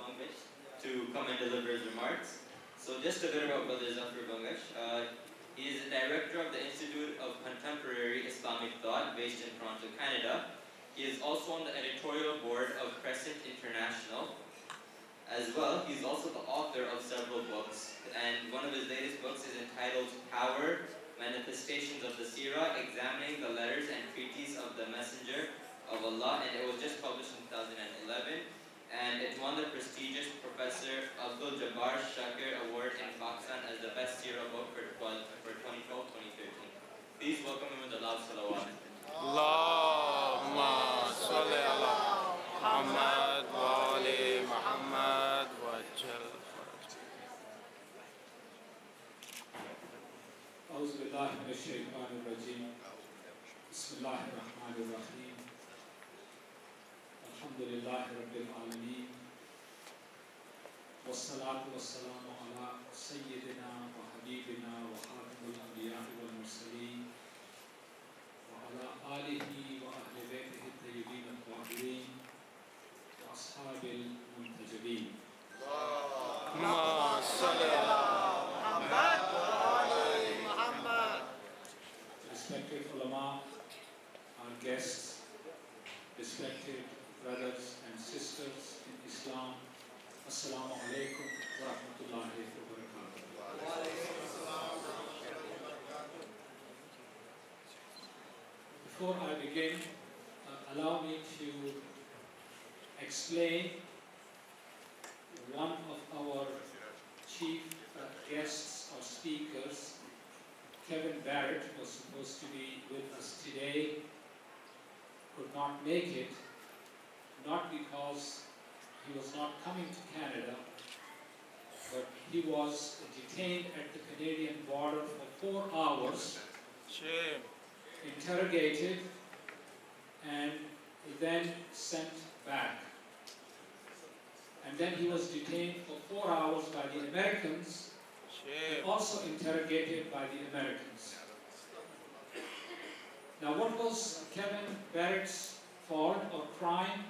Bangash to come and deliver his remarks. So just a bit about Brother Zafar Bangash. He is the director of the Institute of Contemporary Islamic Thought based in Toronto, Canada. He is also on the editorial board of Crescent International. As well, he's also the author of several books, and one of his latest books is entitled Power, Manifestations of the Seerah, Examining the Letters and Treaties of the Messenger of Allah, and it was just published in 2011, and it won the prestigious Professor Abdul Jabbar Shakir Award in Pakistan as the best Seerah book for 2012-2013. Please welcome him with a loud salawat. Allahumma salli ala Muhammad wa ali Muhammad wa ajal faraj. A'udhu billahi minash shaitanir rajim. Bismillahir rahmanir rahim. Alhamdulillahi rabbil alameen. Wassalatu wassalamu ala sayyidina wa habibina wa khatamul anbiya wal mursaleen wa ala alihi wa ahli baytihi at-tayyibin at-tahirin wa ashabil muntajabin. Allahumma salli ala Muhammad wa ali Muhammad. Respected ulama, our guests, respected brothers and sisters in Islam, Assalamu alaikum wa rahmatullahi wa barakatuh. Before I begin, allow me to explain one of our chief guests or speakers. Kevin Barrett was supposed to be with us today, could not make it, not because he was not coming to Canada, but he was detained at the Canadian border for 4 hours, Shame. interrogated, and then sent back. And then he was detained for 4 hours by the Americans, Shame. also interrogated by the Americans. Now, what was Kevin Barrett's fault or crime?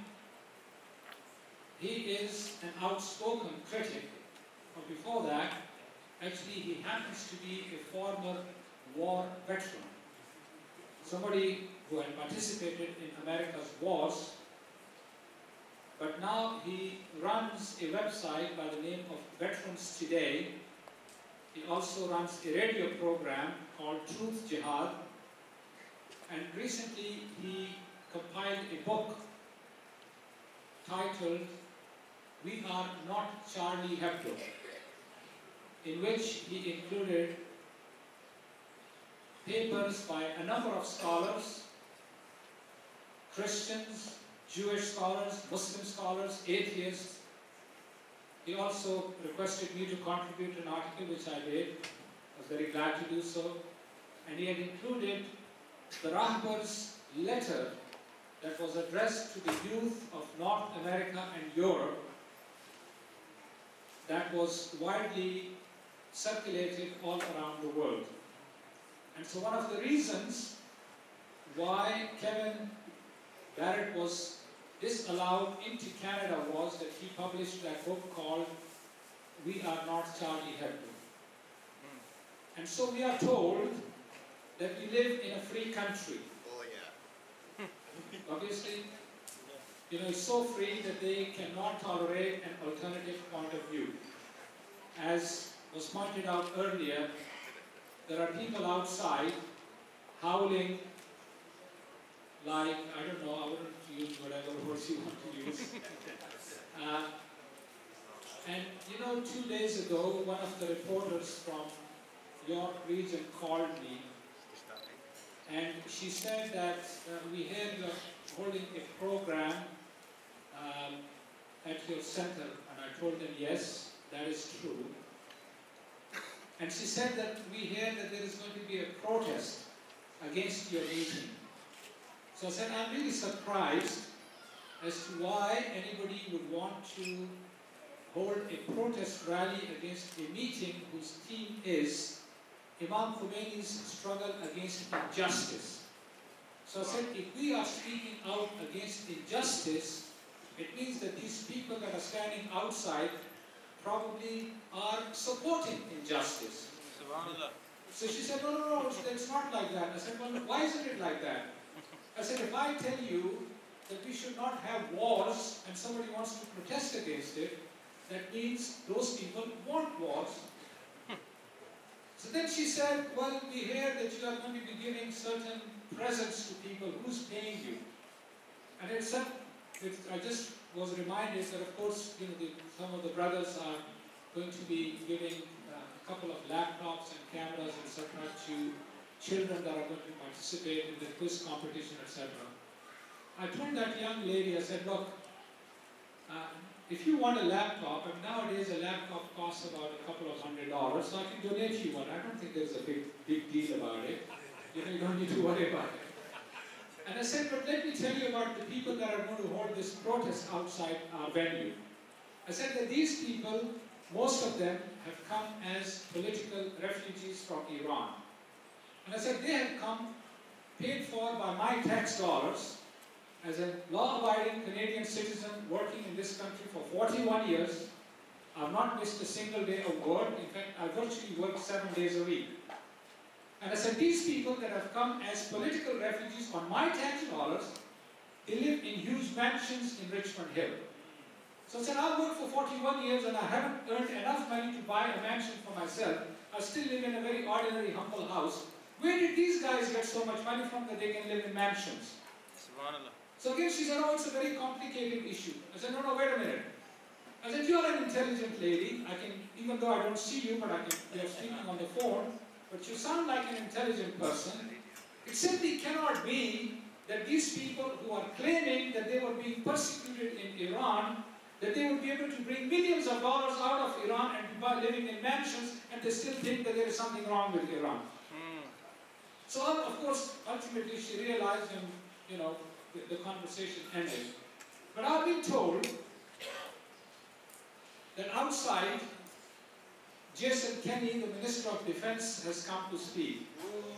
He is an outspoken critic. But before that, actually he happens to be a former war veteran. Somebody who had participated in America's wars, but now he runs a website by the name of Veterans Today. He also runs a radio program called Truth Jihad, and recently he compiled a book titled We Are Not Charlie Hebdo, in which he included papers by a number of scholars, Christians, Jewish scholars, Muslim scholars, atheists. He also requested me to contribute an article, which I did. I was very glad to do so. And he had included the Rahbar's letter that was addressed to the youth of North America and Europe, that was widely circulated all around the world. And so one of the reasons why Kevin Barrett was disallowed into Canada was that he published that book called We Are Not Charlie Hebdo. And so we are told that we live in a free country. Oh yeah. Obviously, it's so free that they cannot tolerate an alternative point of view. As was pointed out earlier, there are people outside howling like, I don't know, I wouldn't use whatever words you want to use. And 2 days ago, one of the reporters from York region called me, and she said that we hear you're holding a program at your center, and I told them yes, that is true. And she said that we hear that there is going to be a protest against your meeting. So I said, I'm really surprised as to why anybody would want to hold a protest rally against a meeting whose theme is Imam Khomeini's struggle against injustice. So I said, if we are speaking out against injustice, It means that these people that are standing outside probably are supporting injustice. Subhanallah. So she said, no, it's not like that. I said, well, why isn't it like that? I said, if I tell you that we should not have wars and somebody wants to protest against it, that means those people want wars. So then she said, well, we hear that you are going to be giving certain presents to people. Who's paying you? And I said, I just was reminded that, of course, some of the brothers are going to be giving a couple of laptops and cameras, etc., to children that are going to participate in the quiz competition, etc. I told that young lady, I said, look, if you want a laptop, and nowadays a laptop costs about a couple of $100, so I can donate you one. I don't think there's a big deal about it. You don't need to worry about it. And I said, but let me tell you about the people that are going to hold this protest outside our venue. I said that these people, most of them have come as political refugees from Iran. And I said, they have come paid for by my tax dollars as a law-abiding Canadian citizen working in this country for 41 years. I've not missed a single day of work. In fact, I virtually work 7 days a week. And I said, these people that have come as political refugees on my tax dollars, they live in huge mansions in Richmond Hill. So I said, I've worked for 41 years and I haven't earned enough money to buy a mansion for myself. I still live in a very ordinary, humble house. Where did these guys get so much money from that they can live in mansions? Subhanallah. So again, she said, oh, it's a very complicated issue. I said, no, wait a minute. I said, you're an intelligent lady. I can, even though I don't see you, but we are speaking on the phone, but you sound like an intelligent person. It simply cannot be that these people who are claiming that they were being persecuted in Iran, that they would be able to bring millions of dollars out of Iran and by living in mansions, and they still think that there is something wrong with Iran. So, of course, ultimately she realized and, the conversation ended. But I've been told that outside, Jason Kenney, the Minister of Defense, has come to speak.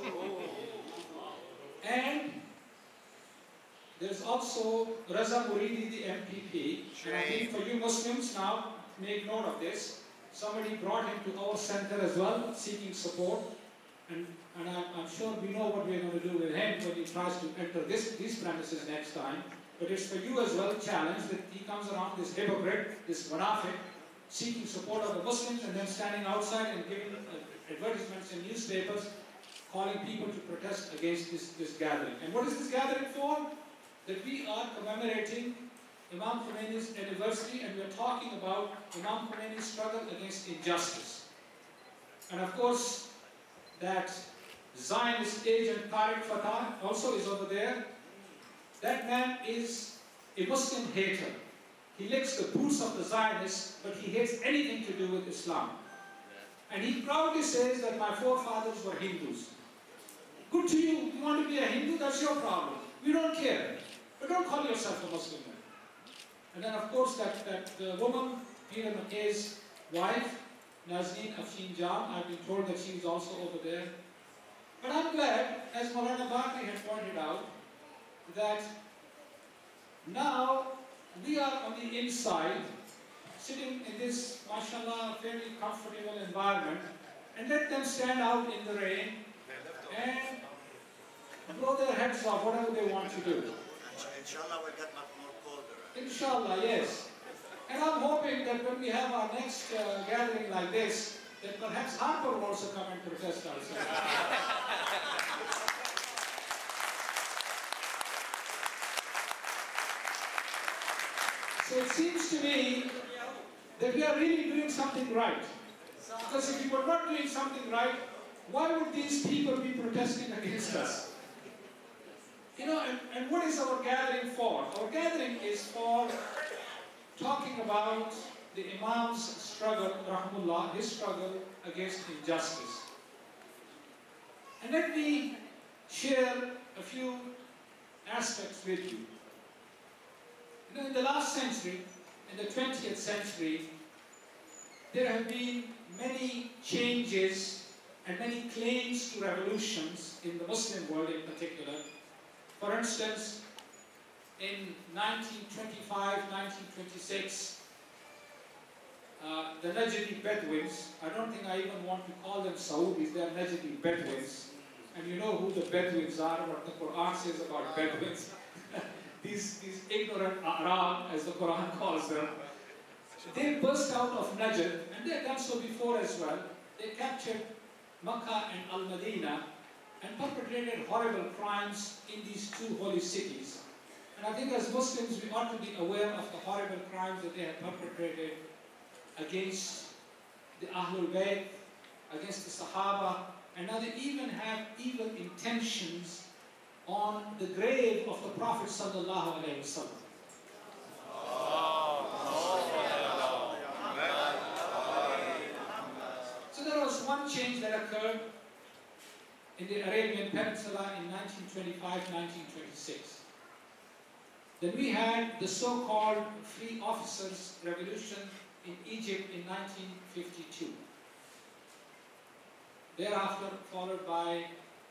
And there's also Raza Muridi, the MPP. And I think for you Muslims now, make note of this. Somebody brought him to our center as well, seeking support. And I'm sure we know what we're going to do with him when he tries to enter these premises next time. But it's for you as well, challenge that he comes around, this hypocrite, this munafiq, seeking support of the Muslims and then standing outside and giving advertisements in newspapers, calling people to protest against this gathering. And what is this gathering for? That we are commemorating Imam Khomeini's anniversary, and we are talking about Imam Khomeini's struggle against injustice. And of course, that Zionist agent Tariq Fatah also is over there. That man is a Muslim hater. He licks the boots of the Zionists, but he hates anything to do with Islam. And he proudly says that my forefathers were Hindus. Good to you. You want to be a Hindu? That's your problem. We don't care. But don't call yourself a Muslim man. And then, of course, that woman, Peter McKay's wife, Nazneen Afshin Jam, I've been told that she is also over there. But I'm glad, as Maulana Bakri had pointed out, that now we are on the inside, sitting in this, mashallah, fairly comfortable environment, and let them stand out in the rain and blow their heads off, whatever they want to do. Inshallah, we'll get much more colder. Inshallah, yes. And I'm hoping that when we have our next gathering like this, that perhaps Harper will also come and protest outside. So it seems to me that we are really doing something right. Because if we were not doing something right, why would these people be protesting against us? And what is our gathering for? Our gathering is for talking about the Imam's struggle, rahmullah, his struggle against injustice. And let me share a few aspects with you. In the last century, in the 20th century, there have been many changes and many claims to revolutions in the Muslim world in particular. For instance, in 1925, 1926, the Najdi Bedouins, I don't think I even want to call them Saudis, they are Najdi Bedouins. And you know who the Bedouins are, what the Quran says about Bedouins. these ignorant Arab, as the Quran calls them. They burst out of Najd, and they had done so before as well. They captured Makkah and Al-Madinah and perpetrated horrible crimes in these two holy cities. And I think as Muslims we ought to be aware of the horrible crimes that they have perpetrated against the Ahlul Bayt, against the Sahaba, and now they even have evil intentions on the grave of the Prophet sallallahu alaihi wasallam. So there was one change that occurred in the Arabian Peninsula in 1925-1926. Then we had the so-called Free Officers Revolution in Egypt in 1952. Thereafter, followed by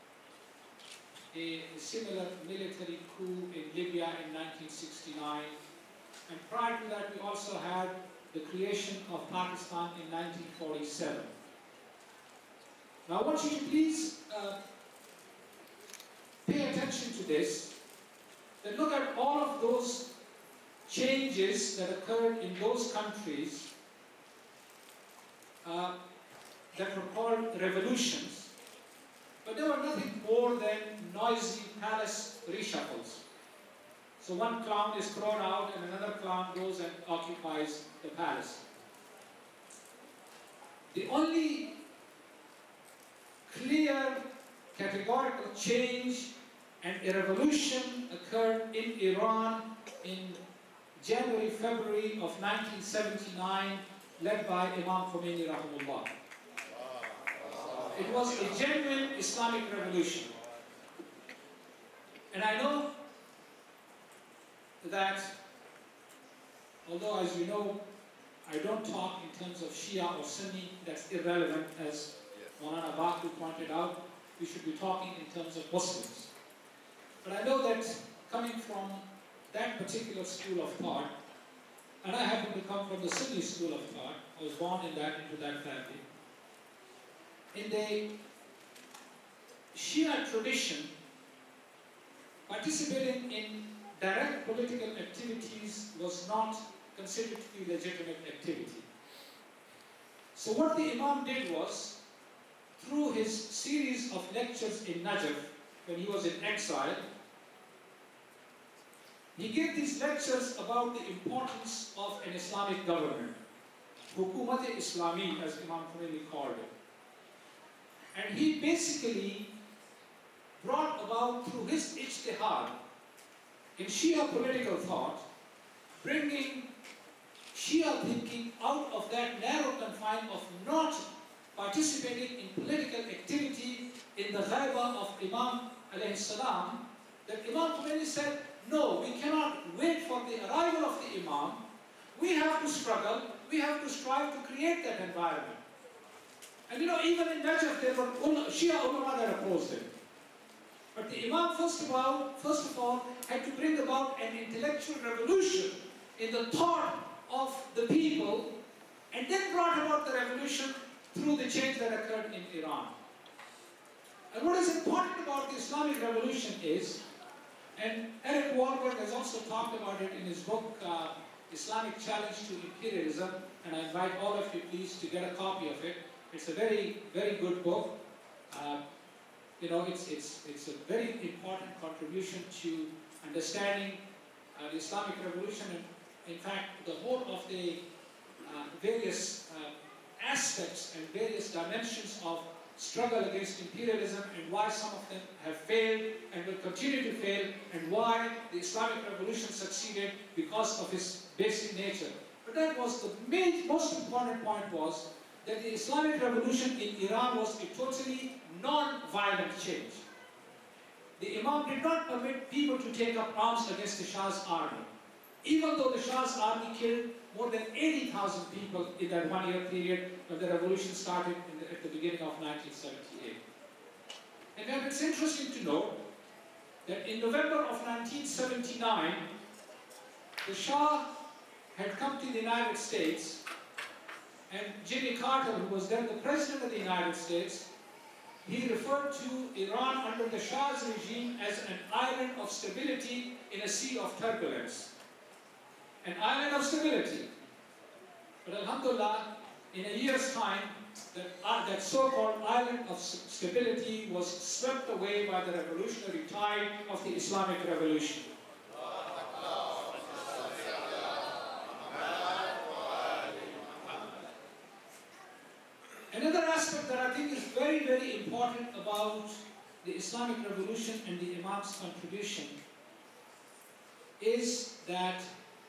a similar military coup in Libya in 1969. And prior to that, we also had the creation of Pakistan in 1947. Now I want you to please pay attention to this, and look at all of those changes that occurred in those countries that were called revolutions, but they were nothing more than noisy palace reshuffles. So one clown is thrown out and another clown goes and occupies the palace. The only clear, categorical change and a revolution occurred in Iran in January, February of 1979, led by Imam Khomeini rahimahullah. It was a genuine Islamic revolution. And I know that, although as you know, I don't talk in terms of Shia or Sunni, that's irrelevant, as Maulana Baqir pointed out, we should be talking in terms of Muslims. But I know that coming from that particular school of thought, and I happen to come from the Sunni school of thought, I was born into that family. In the Shia tradition, participating in direct political activities was not considered to be legitimate activity. So what the Imam did was, through his series of lectures in Najaf, when he was in exile, he gave these lectures about the importance of an Islamic government, Hukumat-e-Islami, as Imam Khomeini called it. And he basically brought about, through his ijtihad in Shia political thought, bringing Shia thinking out of that narrow confine of not participating in political activity in the ghaibah of Imam alayhi salam, that Imam Khomeini said, no, we cannot wait for the arrival of the Imam. We have to struggle, we have to strive to create that environment. And you know, even in Najaf, there were Shia ulama that opposed it. But the Imam, first of all, had to bring about an intellectual revolution in the thought of the people, and then brought about the revolution through the change that occurred in Iran. And what is important about the Islamic revolution is, and Eric Wahlberg has also talked about it in his book, Islamic Challenge to Imperialism, and I invite all of you please to get a copy of it. It's a very, very good book. You know, it's a very important contribution to understanding the Islamic revolution, and in fact the whole of the various aspects and various dimensions of struggle against imperialism, and why some of them have failed and will continue to fail, and why the Islamic revolution succeeded because of its basic nature. But that was the most important point, was that the Islamic revolution in Iran was a totally non-violent change. The Imam did not permit people to take up arms against the Shah's army, even though the Shah's army killed more than 80,000 people in that one-year period when the revolution started at the beginning of 1978. And then it's interesting to note that in November of 1979, 1969, the Shah had come to the United States, and Jimmy Carter, who was then the President of the United States, he referred to Iran under the Shah's regime as an island of stability in a sea of turbulence. An island of stability. But alhamdulillah, in a year's time, that so-called island of stability was swept away by the revolutionary tide of the Islamic Revolution. Another aspect that I think is very, very important about the Islamic Revolution and the Imam's contribution is that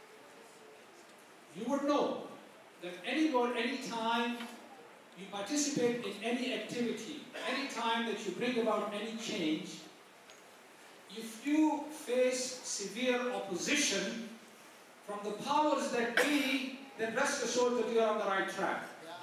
you would know that any time you participate in any activity, any time that you bring about any change, if you face severe opposition from the powers that be, then rest assured that you are on the right track.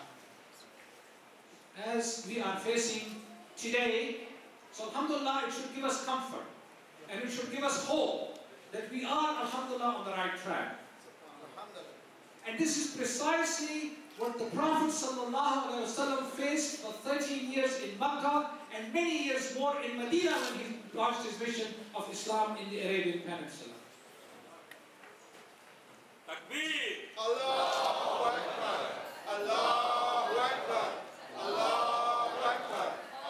As we are facing today, so alhamdulillah, it should give us comfort and it should give us hope that we are alhamdulillah on the right track. And this is precisely what the Prophet ﷺ faced for 13 years in Makkah and many years more in Medina when he launched his mission of Islam in the Arabian Peninsula. Takbir! Allahu Akbar! Allahu Akbar! Allahu Akbar!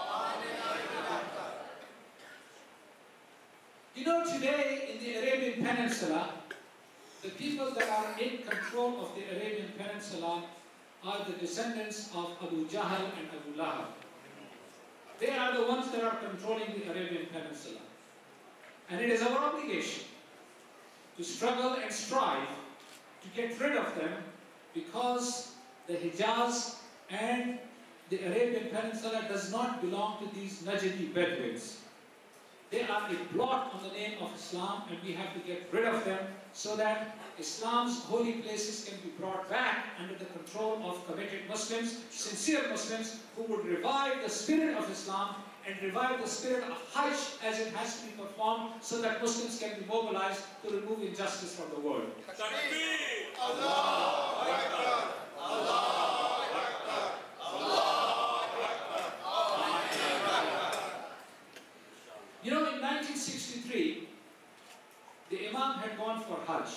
You know, today in the Arabian Peninsula, the people that are in control of the Arabian Peninsula are the descendants of Abu Jahl and Abu Lahab. They are the ones that are controlling the Arabian Peninsula. And it is our obligation to struggle and strive to get rid of them, because the Hijaz and the Arabian Peninsula does not belong to these Najdi Bedouins. They are a blot on the name of Islam, and we have to get rid of them so that Islam's holy places can be brought back under the control of committed Muslims, sincere Muslims, who would revive the spirit of Islam and revive the spirit of Hajj as it has to be performed, so that Muslims can be mobilized to remove injustice from the world. Takbir! Allahu Akbar! Allahu Akbar! Allahu Akbar! You know, in 1963, the Imam had gone for Hajj.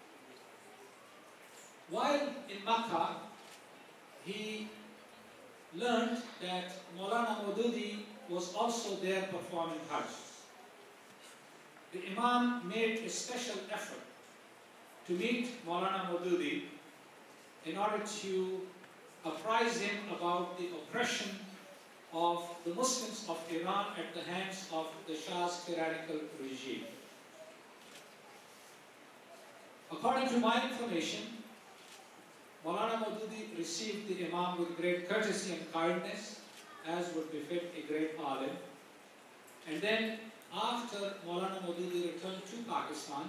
While in Makkah, he learned that Maulana Maududi was also there performing Hajj. The Imam made a special effort to meet Maulana Maududi in order to apprise him about the oppression of the Muslims of Iran at the hands of the Shah's tyrannical regime. According to my information, Maulana Maududi received the Imam with great courtesy and kindness, as would befit a great alim. And then, after Maulana Maududi returned to Pakistan,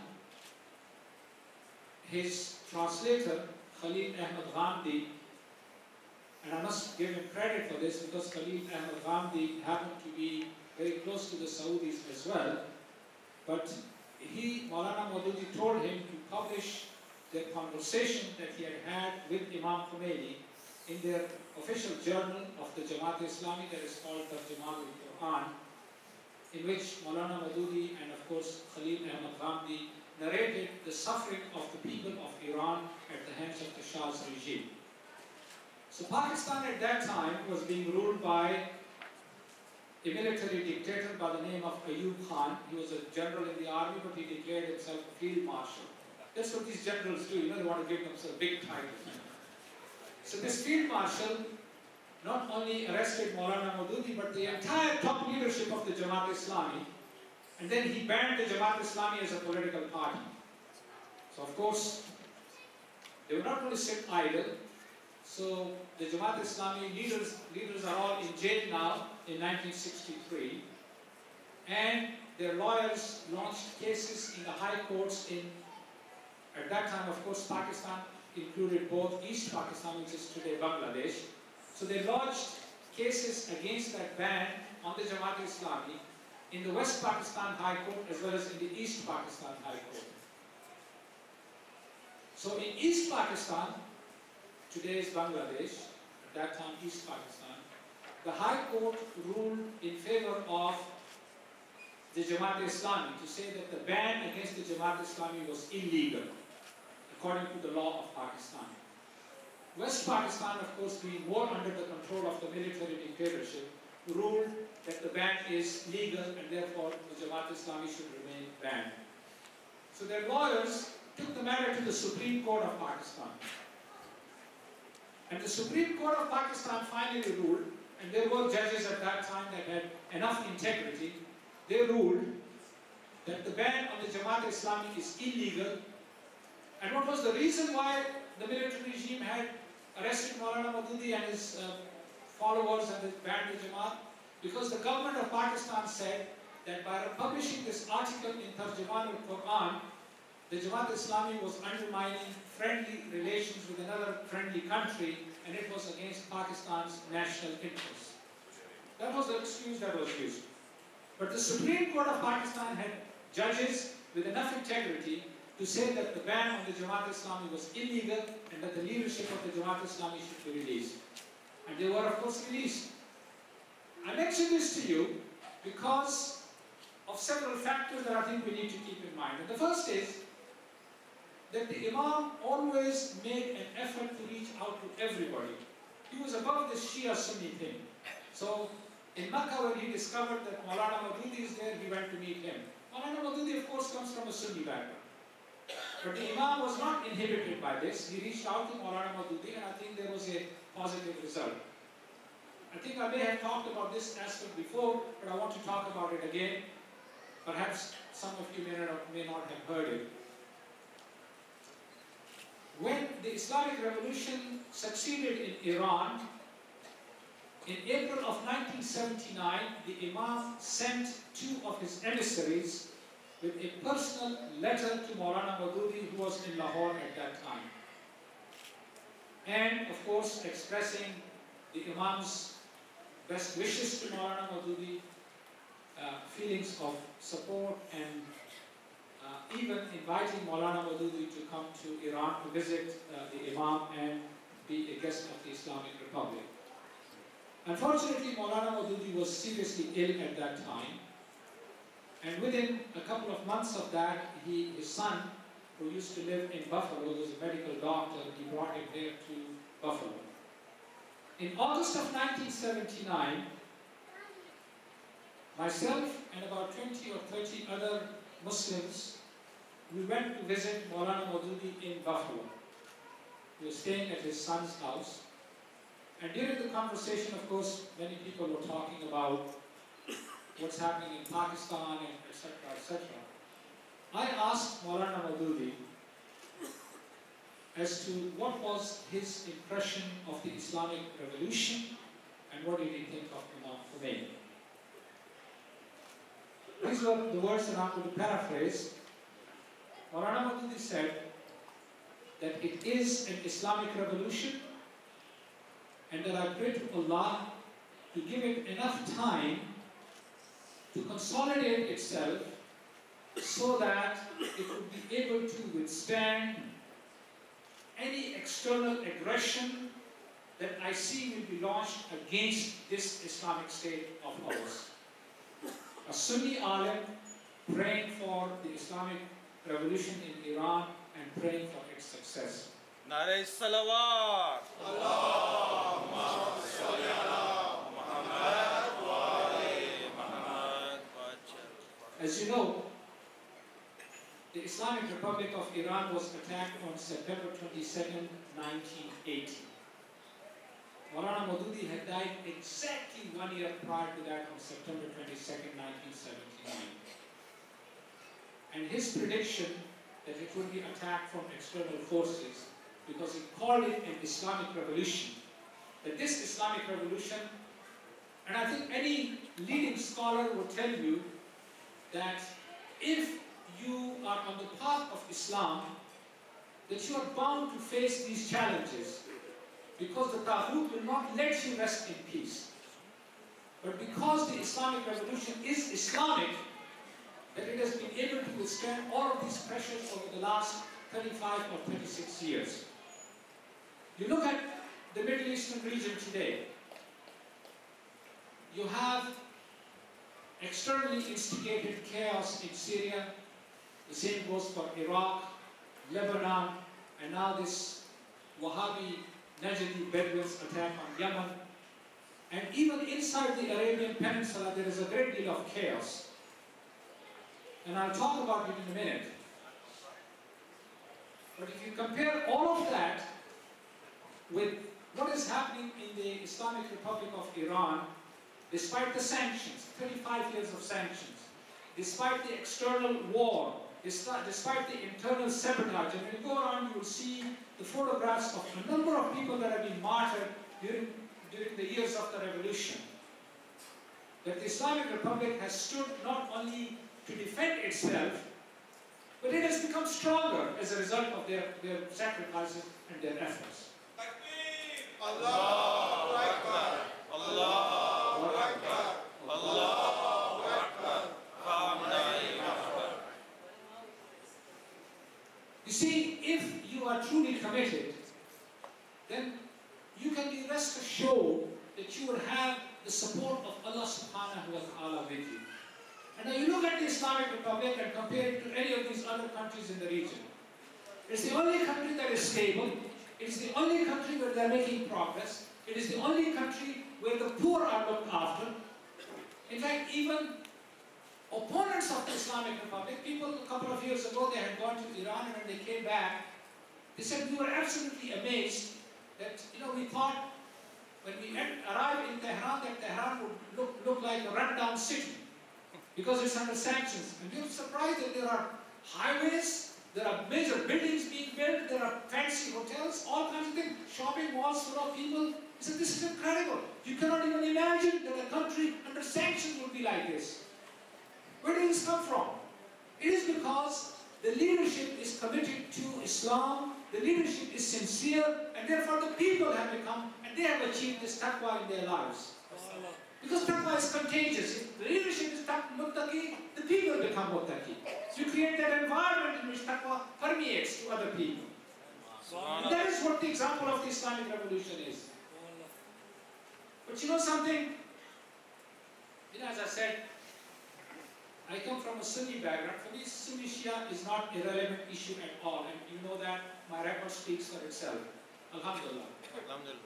his translator, Khalil Ahmad Ghamdi, and I must give him credit for this because Khalil Ahmad Ghamdi happened to be very close to the Saudis as well, but Maulana Maududi told him to publish the conversation that he had had with Imam Khomeini in their official journal of the Jamaat-e-Islami that is called Tarjuman al-Quran, in which Maulana Maududi and of course Khalil Ahmad Ghamdi narrated the suffering of the people of Iran at the hands of the Shah's regime. So Pakistan at that time was being ruled by a military dictator by the name of Ayub Khan. He was a general in the army, but he declared himself a field marshal. That's what these generals do, they want to give themselves a big title. So this field marshal not only arrested Maulana Maududi, but the entire top leadership of the Jamaat-e-Islami, and then he banned the Jamaat-e-Islami as a political party. So of course, they would not only sit idle, so the Jamaat-e-Islami leaders are all in jail now in 1963, and their lawyers launched cases in the high courts at that time, of course, Pakistan included both East Pakistan, which is today Bangladesh. So they lodged cases against that ban on the Jamaat-e-Islami in the West Pakistan High Court as well as in the East Pakistan High Court. So in East Pakistan, today's Bangladesh, at that time East Pakistan, the High Court ruled in favor of the Jamaat-e-Islami to say that the ban against the Jamaat-e-Islami was illegal, according to the law of Pakistan. West Pakistan, of course, being more under the control of the military dictatorship, ruled that the ban is legal and therefore the Jamaat-e-Islami should remain banned. So their lawyers took the matter to the Supreme Court of Pakistan. And the Supreme Court of Pakistan finally ruled, and there were judges at that time that had enough integrity, they ruled that the ban on the Jamaat-e-Islami is illegal. And what was the reason why the military regime had arrested Maulana Maududi and his followers and banned the Jamaat? Because the government of Pakistan said that by publishing this article in Tarjuman al-Quran, the Jamaat-e-Islami was undermining friendly relations with another friendly country, and it was against Pakistan's national interests. That was the excuse that was used. But the Supreme Court of Pakistan had judges with enough integrity to say that the ban on the Jamaat-e-Islami was illegal and that the leadership of the Jamaat-e-Islami should be released. And they were, of course, released. I mention this to you because of several factors that I think we need to keep in mind. And the first is that the Imam always made an effort to reach out to everybody. He was above this Shia-Sunni thing. So in Makkah, when he discovered that Maulana Maududi is there, he went to meet him. Maulana Maududi, of course, comes from a Sunni background. But the Imam was not inhibited by this. He reached out to Maulana Maududi, and I think there was a positive result. I think I may have talked about this aspect before, but I want to talk about it again. Perhaps some of you may not have heard it. When the Islamic Revolution succeeded in Iran, in April of 1979, the Imam sent two of his emissaries with a personal letter to Maulana Maududi, who was in Lahore at that time. And, of course, expressing the Imam's best wishes to Maulana Maududi, feelings of support, and even inviting Maulana Maududi to come to Iran to visit the Imam and be a guest of the Islamic Republic. Unfortunately, Maulana Maududi was seriously ill at that time, and within a couple of months of that, his son, who used to live in Buffalo, was a medical doctor, he brought him there to Buffalo. In August of 1979, myself and about 20 or 30 other Muslims, we went to visit Maulana Maududi in Buffalo. We were staying at his son's house. And during the conversation, of course, many people were talking about what's happening in Pakistan, and etc., etc. I asked Maulana Maududi as to what was his impression of the Islamic Revolution and what did he think of Imam Khomeini. These were the words that I'm going to paraphrase. Maulana Maududi said that it is an Islamic revolution and that I pray to Allah to give it enough time to consolidate itself so that it would be able to withstand any external aggression that I see will be launched against this Islamic State of ours. A Sunni alim praying for the Islamic revolution in Iran and praying for its success. Nare salawat. Allahumma salli ala Muhammad wa ali Muhammad. As you know, the Islamic Republic of Iran was attacked on September 22nd, 1980. Maulana Maududi had died exactly 1 year prior to that on September 22nd, 1979. And his prediction that it would be attacked from external forces, because he called it an Islamic revolution, that this Islamic revolution, and I think any leading scholar will tell you that if you are on the path of Islam, that you are bound to face these challenges, because the Taghut will not let you rest in peace. But because the Islamic revolution is Islamic, that it has been able to withstand all of these pressures over the last 35 or 36 years. You look at the Middle Eastern region today, you have externally instigated chaos in Syria, the same goes for Iraq, Lebanon, and now this Wahhabi Najdi Bedouins attack on Yemen. And even inside the Arabian Peninsula, there is a great deal of chaos. And I'll talk about it in a minute. But if you compare all of that with what is happening in the Islamic Republic of Iran, despite the sanctions, 35 years of sanctions, despite the external war, despite the internal sabotage, and when you go around, you will see the photographs of a number of people that have been martyred during the years of the revolution. That the Islamic Republic has stood not only to defend itself, but it has become stronger as a result of their sacrifices and their efforts. Allahu Akbar. Allahu Akbar. Allahu Akbar. You see, if you are truly committed, then you can be rest assured that you will have the support of Allah subhanahu wa ta'ala with you. And now you look at the Islamic Republic and compare it to any of these other countries in the region. It's the only country that is stable. It's the only country where they're making progress. It is the only country where the poor are looked after. In fact, even opponents of the Islamic Republic, people a couple of years ago, they had gone to Iran, and when they came back, they said, we were absolutely amazed that, we thought when we arrived in Tehran, that Tehran would look like a run-down city because it's under sanctions. And we were surprised that there are highways, there are major buildings being built, there are fancy hotels, all kinds of things, shopping malls full of people. He said, this is incredible. You cannot even imagine that a country under sanctions would be like this. Where did this come from? It is because the leadership is committed to Islam, the leadership is sincere, and therefore the people have become, and they have achieved this taqwa in their lives. Because taqwa is contagious. If the leadership is muttaqi, the people become muttaqi. You create that environment in which taqwa permeates to other people. And that is what the example of the Islamic Revolution is. But you know something? As I said, I come from a Sunni background. For me, Sunni Shia is not a relevant issue at all. And you know that my record speaks for itself. Alhamdulillah. Alhamdulillah.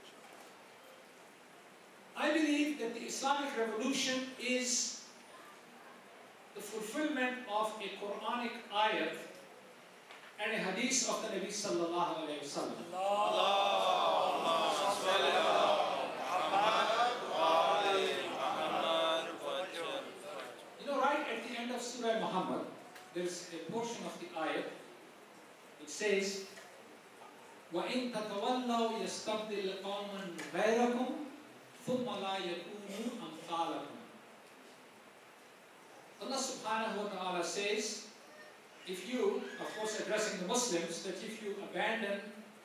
I believe that the Islamic Revolution is the fulfillment of a Quranic ayat and a hadith of the Nabi sallallahu alayhi wa sallam. Right at the end of Surah Muhammad, there is a portion of the ayat which says, وَإِن تَتَوَلَّوْا يَسْتَبْدِلْ قَوْمًا غَيْرَكُمْ ثُمَّ لَا يَكُونُوا أَمْثَالَكُمْ. Allah subhanahu wa ta'ala says, if you, of course addressing the Muslims, that if you abandon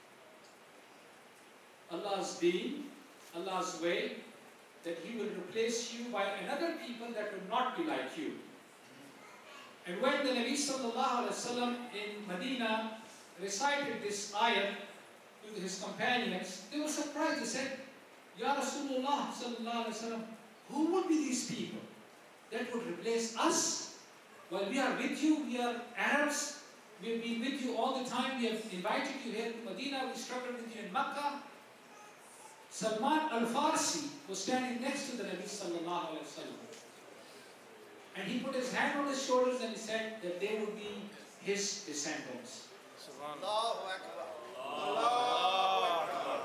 Allah's deen, Allah's way, that He will replace you by another people that will not be like you. And when the Nabi sallallahu alaihi wasallam in Medina recited this ayat to his companions, they were surprised. They said, Ya Rasulullah sallallahu alaihi wasallam, who would be these people that would replace us? While we are with you, we are Arabs, we have been with you all the time, we have invited you here to Medina, we struggled with you in Makkah. Salman al-Farsi was standing next to the Nabi sallallahu alaihi wasallam. And he put his hand on his shoulders and he said that they would be his descendants. Allahu Akbar. Allahu Akbar.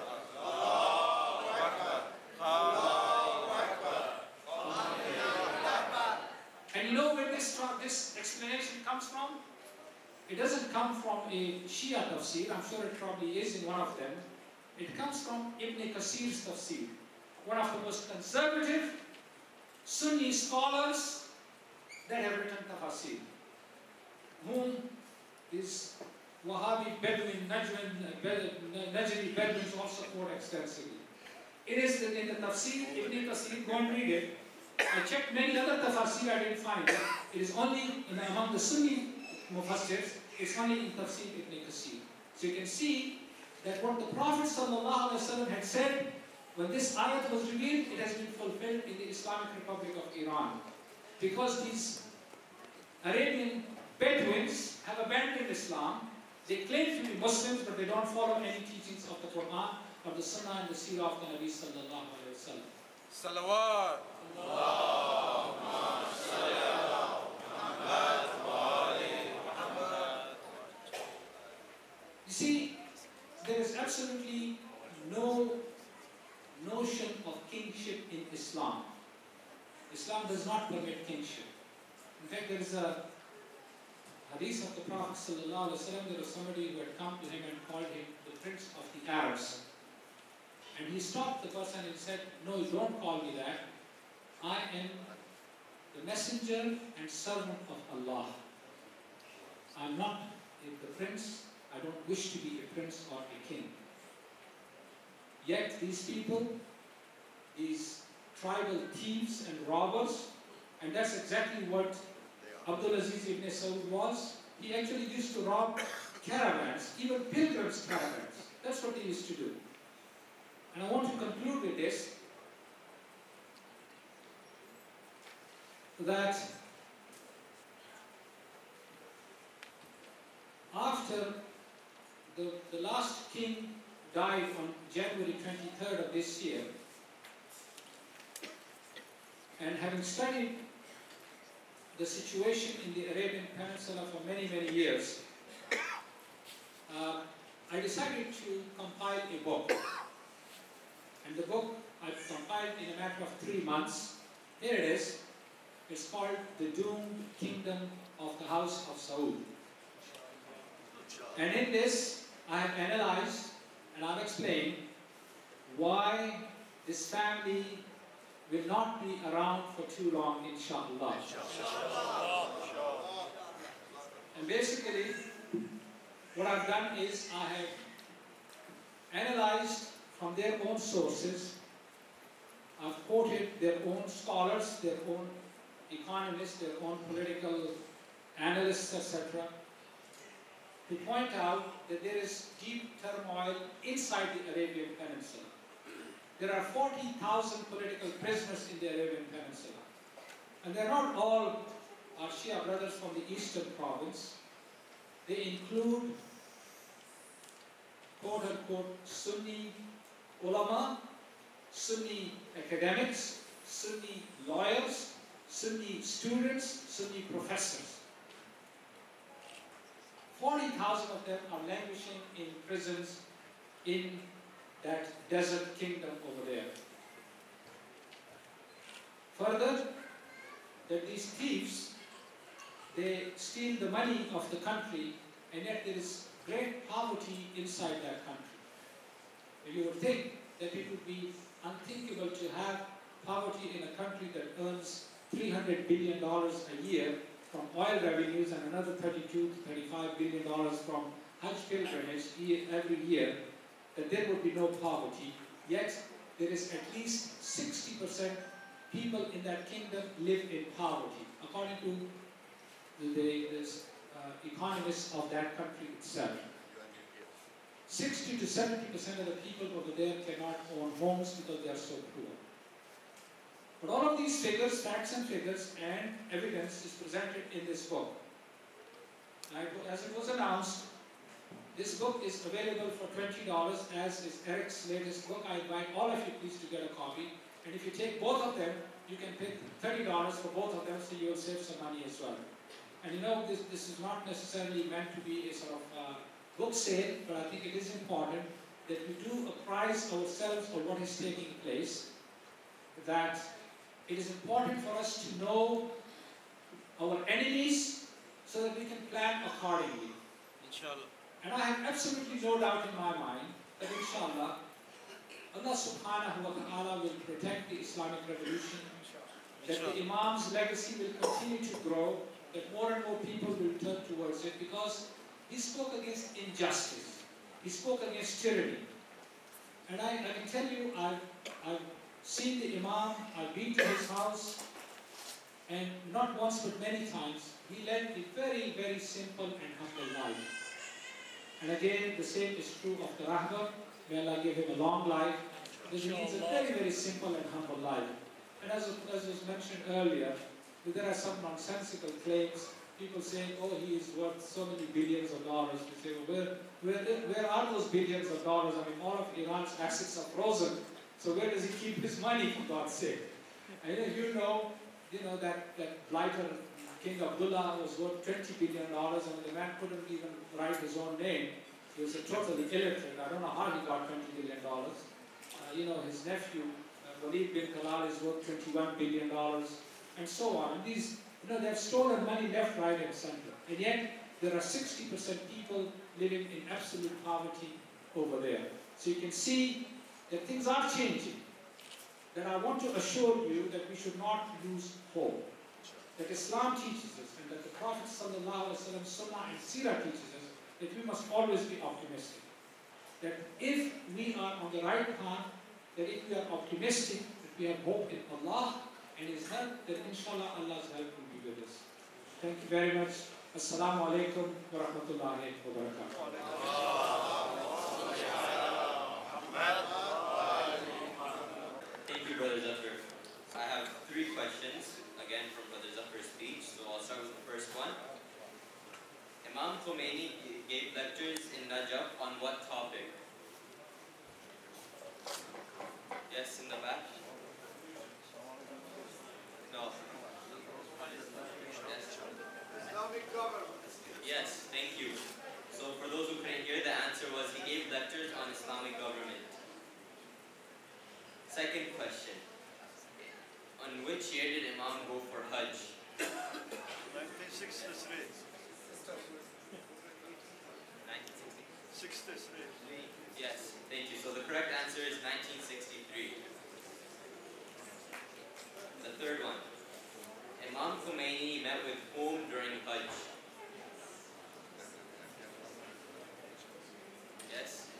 Allahu Akbar. Allahu Akbar. And you know where this explanation comes from? It doesn't come from a Shia tafsir. I'm sure it probably is in one of them. It comes from Ibn Kasir's tafsir, one of the most conservative Sunni scholars that have written tafsir, whom is Wahhabi Bedouin, Najdi Bedouins also quote extensively. It is in the tafsir, Ibn Kasir, go and read it. I checked many other tafsir, I didn't find it. It is only among the Sunni Mufassirs, it's only in Tafsir Ibn Kasir. So you can see that what the Prophet ﷺ had said, when this ayat was revealed, it has been fulfilled in the Islamic Republic of Iran. Because these Arabian Bedouins have abandoned Islam. They claim to be Muslims, but they don't follow any teachings of the Quran, of the Sunnah and the Seerah of the Nabi sallallahu alayhi wa sallam. Salawat. You see, there is absolutely no notion of kingship in Islam. Islam does not permit kingship. In fact, there is a hadith of the Prophet sallallahu alaihi wasallam. There was somebody who had come to him and called him the Prince of the Arabs. And he stopped the person and said, "No, you don't call me that. I am the messenger and servant of Allah. I'm not the prince. I don't wish to be a prince or a king." Yet these people, these tribal thieves and robbers, and that's exactly what Abdul Aziz ibn Saud was. He actually used to rob caravans, even pilgrims' caravans. That's what he used to do. And I want to conclude with this, that after the last king died on January 23rd of this year, and having studied the situation in the Arabian Peninsula for many, many years, I decided to compile a book. And the book I've compiled in a matter of 3 months. Here it is. It's called The Doomed Kingdom of the House of Saud. And in this, I have analyzed and I've explained why this family will not be around for too long, inshallah. And basically, what I've done is I have analyzed from their own sources. I've quoted their own scholars, their own economists, their own political analysts, etc., to point out that there is deep turmoil inside the Arabian Peninsula. There are 40,000 political prisoners in the Arabian Peninsula. And they're not all our Shia brothers from the eastern province. They include, quote-unquote, Sunni ulama, Sunni academics, Sunni lawyers, Sunni students, Sunni professors. 40,000 of them are languishing in prisons in that desert kingdom over there. Further, that these thieves, they steal the money of the country, and yet there is great poverty inside that country. And you would think that it would be unthinkable to have poverty in a country that earns $300 billion a year from oil revenues and another $32 to $35 billion from Hajj pilgrimage every year, that there would be no poverty. Yet there is at least 60% people in that kingdom live in poverty, according to the economists of that country itself. 60 to 70% of the people over there cannot own homes because they are so poor. But all of these figures, facts and figures and evidence is presented in this book. As it was announced, this book is available for $20, as is Eric's latest book. I invite all of you please to get a copy. And if you take both of them, you can pay $30 for both of them, so you will save some money as well. And you know, this is not necessarily meant to be a sort of book sale, but I think it is important that we do apprise ourselves of what is taking place, that it is important for us to know our enemies so that we can plan accordingly. Inshallah. And I have absolutely no doubt in my mind that inshallah, Allah subhanahu wa ta'ala will protect the Islamic revolution, that the Imam's legacy will continue to grow, that more and more people will turn towards it, because he spoke against injustice, he spoke against tyranny. And I can tell you, I've seen the Imam, I've been to his house, And not once but many times, he led a very, very simple and humble life. And again, the same is true of the Rahbar. May Allah give him a long life. Because he leads a very, very simple and humble life. And as was mentioned earlier, there are some nonsensical claims. People saying, oh, he is worth so many billions of dollars. We say, well, where are those billions of dollars? I mean, all of Iran's assets are frozen. So where does he keep his money, for God's sake? And you know that blighter King Abdullah was worth $20 billion, and the man couldn't even write his own name. He was a totally illiterate. I don't know how he got $20 billion. His nephew, Walid bin Talal, is worth $21 billion, and so on. And these, they have stolen money left, right, and center. And yet, there are 60% people living in absolute poverty over there. So you can see that things are changing. That I want to assure you that we should not lose hope. That Islam teaches us, and that the Prophet ﷺ, Sunnah and Seerah teaches us, that we must always be optimistic. That if we are on the right path, that if we are optimistic, that we have hope in Allah and His help, that inshallah Allah's help will be with us. Thank you very much. Assalamu alaikum wa rahmatullahi wa barakatuh. Thank you, Brother Zafar. I have 3 questions, again from Brother Zafar's speech, so I'll start with the first one. Imam Khomeini gave lectures in Najaf on what topic? Yes, in the back? No. Yes. Islamic government. Yes, thank you. So for those who couldn't hear, the answer was he gave lectures on Islamic government. Second question. On which year did Imam go for Hajj? 1963. 1963. Yes, thank you. So the correct answer is 1963. The third one. Imam Khomeini met with whom during Hajj? Yes?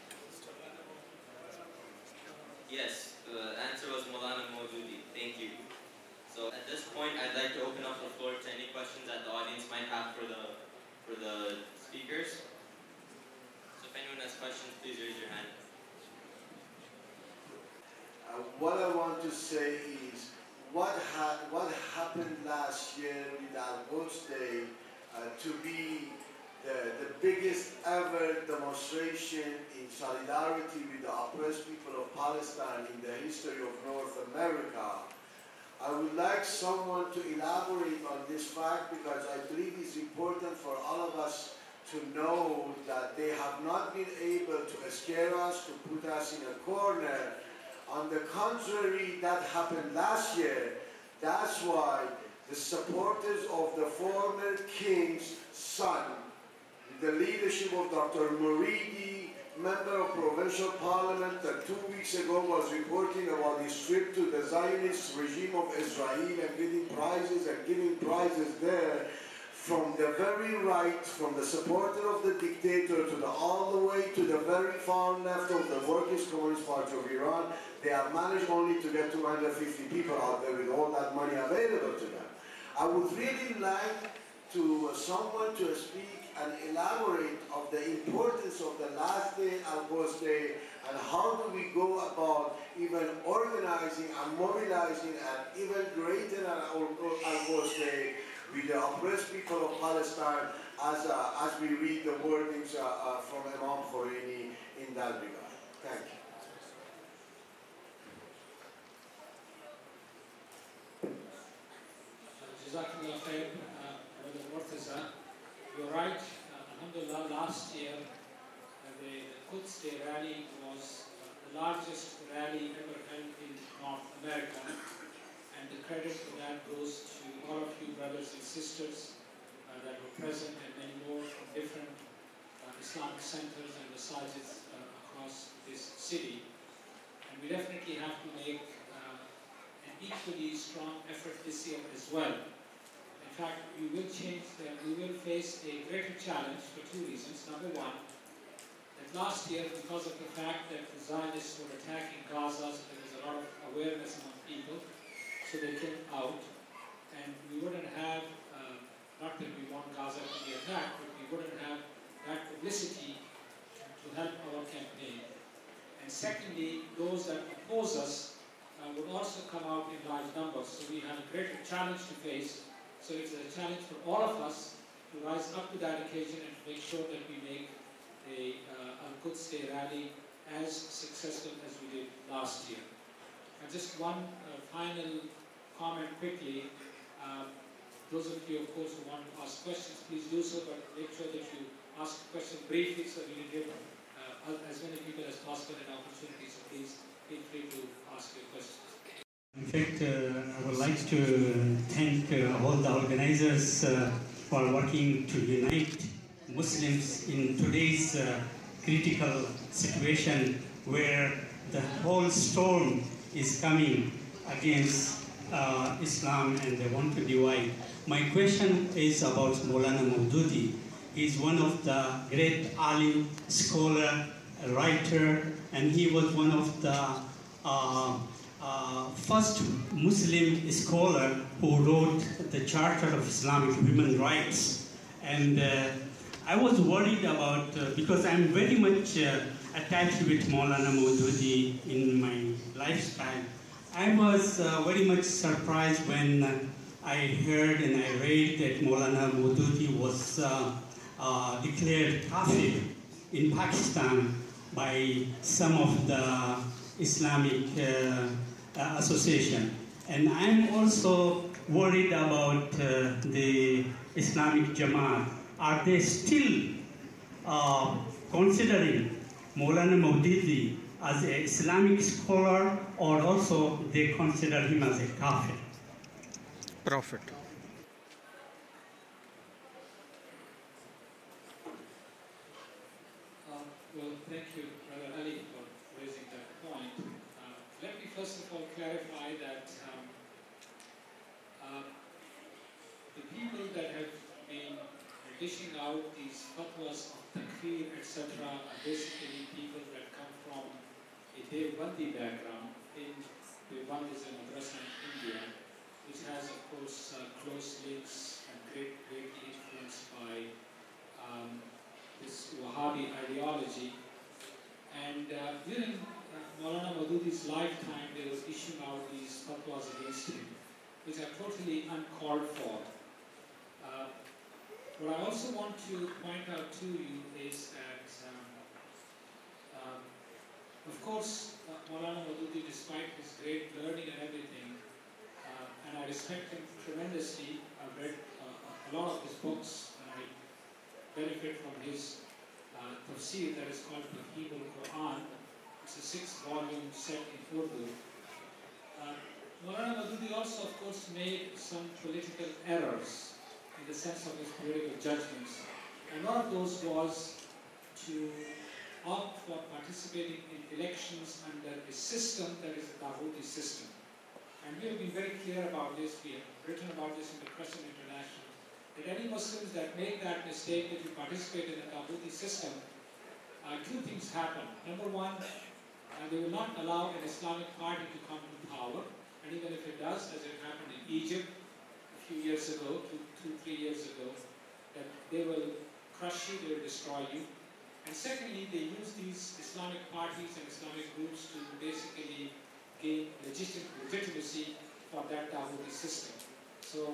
Yes, the answer was Maulana Maududi. Thank you. So at this point, I'd like to open up the floor to any questions that the audience might have for the speakers. So if anyone has questions, please raise your hand. What I want to say is, what happened last year with Al-Quds Day to be the biggest ever demonstration in solidarity with the oppressed people of Palestine in the history of North America. I would like someone to elaborate on this fact, because I believe it's important for all of us to know that they have not been able to scare us, to put us in a corner. On the contrary, that happened last year. That's why the supporters of the former king's son, the leadership of Dr. Moridi, member of provincial parliament, that 2 weeks ago was reporting about his trip to the Zionist regime of Israel and giving prizes there, from the very right, from the supporter of the dictator to all the way to the very far left of the Workers' Communist Party of Iran, they have managed only to get 250 people out there with all that money available to them. I would really like someone to speak and elaborate of the importance of the last day, Al-Quds Day, and how do we go about even organizing and mobilizing an even greater Al-Quds Day with the oppressed people of Palestine, as we read the wordings from Imam Khomeini in that regard. Thank you. Jazakallah khair, Brother Murtaza. You're right. Alhamdulillah, last year the Quds Day rally was the largest rally ever held in North America, and the credit for that goes to all of you brothers and sisters that were present, and many more from different Islamic centers and masajids across this city. And we definitely have to make an equally strong effort this year as well. In fact, we will face a greater challenge for 2 reasons. Number one, that last year, because of the fact that the Zionists were attacking Gaza, so there was a lot of awareness among people, so they came out. and we wouldn't have, not that we want Gaza to be attacked, but we wouldn't have that publicity to help our campaign. And secondly, those that oppose us would also come out in large numbers. So we have a greater challenge to face. So it's a challenge for all of us to rise up to that occasion and to make sure that we make a Al-Quds Day rally as successful as we did last year. And just one final comment quickly. Those of you, of course, who want to ask questions, please do so, but make sure that you ask a question briefly so we can give as many people as possible an opportunity. So please feel free to ask your questions. In fact, I would like to thank all the organizers for working to unite Muslims in today's critical situation where the whole storm is coming against Islam and they want to divide. My question is about Maulana Maududi. He's one of the great alim, scholar, writer, and he was one of the first Muslim scholar who wrote the Charter of Islamic Human Rights. And I was worried about, because I'm very much attached with Maulana Maududi in my lifestyle. I was very much surprised when I heard and I read that Maulana Maududi was declared kafir in Pakistan by some of the Islamic association. And I'm also worried about the Islamic Jamaat. Are they still considering Maulana Maududi as an Islamic scholar, or also they consider him as a kafir? Prophet. Well, thank you, Brother Ali, for raising that point. Let me first of all clarify that the people that have been dishing out these fatwas of takfir, etc., are basically people that come from a Deobandi background. Deoband is a madrasa in India, which has, of course, close links and greatly influenced by this Wahhabi ideology. And during Maulana Maududi's lifetime, they were issuing out these fatwas against him, which are totally uncalled for. What I also want to point out to you is that, of course, Maulana Maududi, despite his great learning and everything, and I respect him tremendously, I've read a lot of his books, and I benefit from his tafsir that is called the Hebrew Quran. It's a 6-volume set in Urdu. Maulana Maududi also, of course, made some political errors in the sense of his political judgments. And one of those was to opt for participating in elections under a system that is a Dawoodi system. And we have been very clear about this. We have written about this in the Crescent International. That any Muslims that make that mistake, that you participate in a Dawoodi system, two things happen. Number one, they will not allow an Islamic party to come to power. And even if it does, as it happened in Egypt a few years ago, 2-3 years ago, that they will crush you, they will destroy you. And secondly, they use these Islamic parties and Islamic groups to basically gain legitimacy for that Dawoodi system. So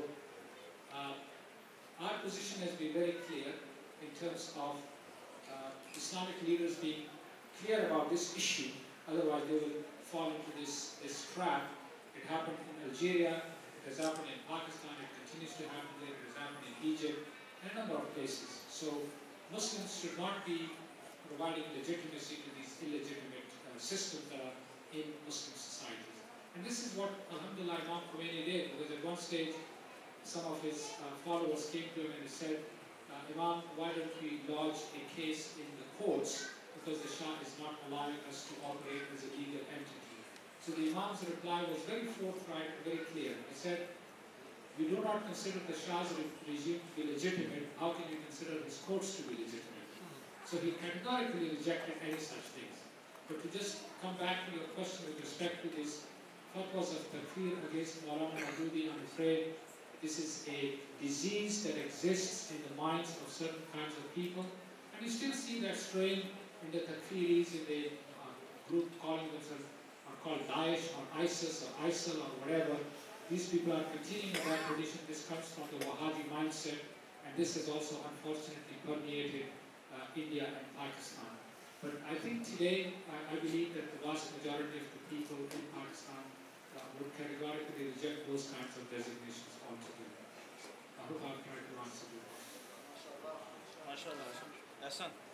our position has been very clear in terms of Islamic leaders being clear about this issue, otherwise they will fall into this trap. It happened in Algeria, it has happened in Pakistan, it continues to happen there, it has happened in Egypt, and a number of places. So Muslims should not be providing legitimacy to these illegitimate systems that are in Muslim societies. And this is what, alhamdulillah, Imam Khomeini did, because at one stage, some of his followers came to him and said, Imam, why don't we lodge a case in the courts, because the Shah is not allowing us to operate as a legal entity. So the Imam's reply was very forthright and very clear. He said, we do not consider the Shah's regime to be legitimate. How can you consider his courts to be legitimate? So he categorically rejected any such things. But to just come back to your question with respect to these fatwas of takfir against Maulana Maududi, I'm afraid this is a disease that exists in the minds of certain kinds of people. And you still see that strain in the Takfiris, in the group calling themselves, are called Daesh or ISIS or ISIL or whatever. These people are continuing that tradition. This comes from the Wahhabi mindset, and this has also unfortunately permeated India and Pakistan. But I think today, I believe that the vast majority of the people in Pakistan would categorically reject those kinds of designations altogether. I hope I've tried to answer your question. MashaAllah. Ahsan.